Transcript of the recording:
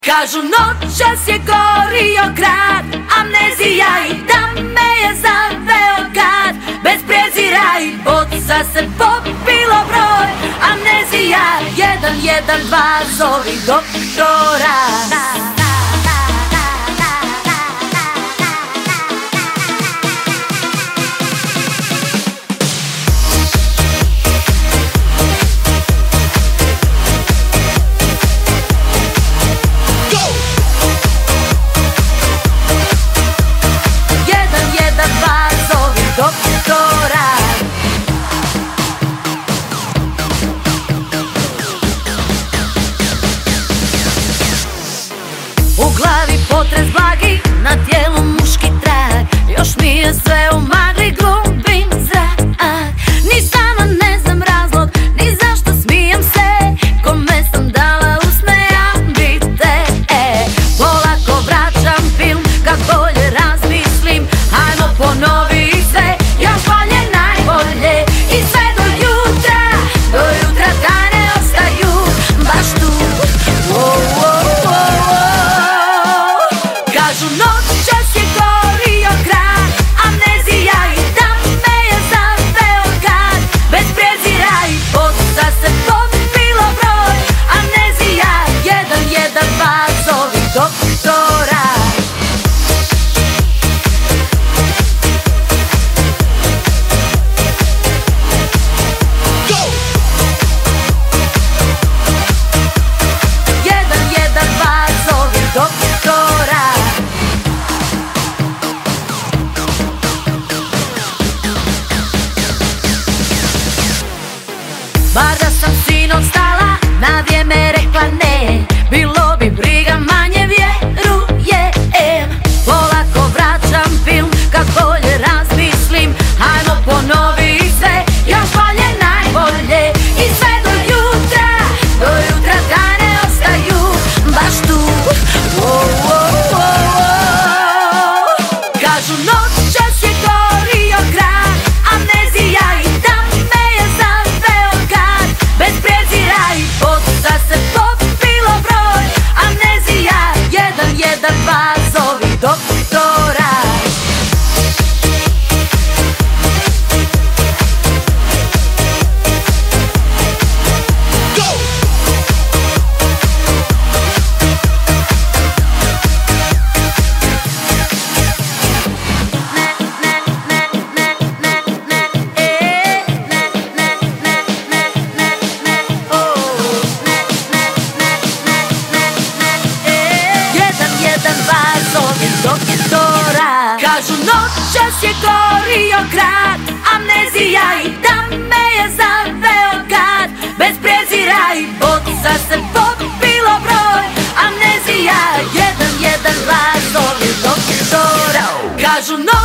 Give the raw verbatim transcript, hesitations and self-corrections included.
Kažu noćas je gorio grad, amnezija i da me je zaveo gad. Bez prezira i boca se popilo broj, amnezija jedan, jedan, dva, zovi doktora. U glavi potres blagi, na tijelu muški trag. Još mi je sve u magli, glubim zrak. Ni sama ne znam razlog, ni zašto smijem se. Kome sam dala usmejam bite. e, Polako vraćam film, kad bolje razmislim. Ajmo ponovi sve, još bolje, najbolje. I sve do jutra, do jutra da ne ostaju baš tu. Wow, wow, wow, wow. Kažu noćas je gorio grad, amnezija i da me je zaveo gad. Bez prezira i boca se popilo broj, amnezija jedan, jedan, dva, zovi doktora. Jedan, jedan, dva, zovi doktora. Bar da sam sinoć stala, na vrijeme rekla ne, bilo bi briga, manje vjerujem. Polako vraćam film, kad bolje razmislim. Ajmo ponovi sve, još bolje, najbolje. I sve do jutra, do jutra da ne ostaju baš tu. Wow, wow, wow, wow. Kažu noćas je gorio grad, amnezija i da me je zaveo gad. Bez prezira i boca se popilo broj, amnezija jedan, jedan, dva, zovi doktora. Kažu noćas je gorio grad, amnezija i da me je zaveo gad. Bez prezira i boca se popilo broj, amnezija jedan, jedan, dva, zovi doktora. Kažu noćas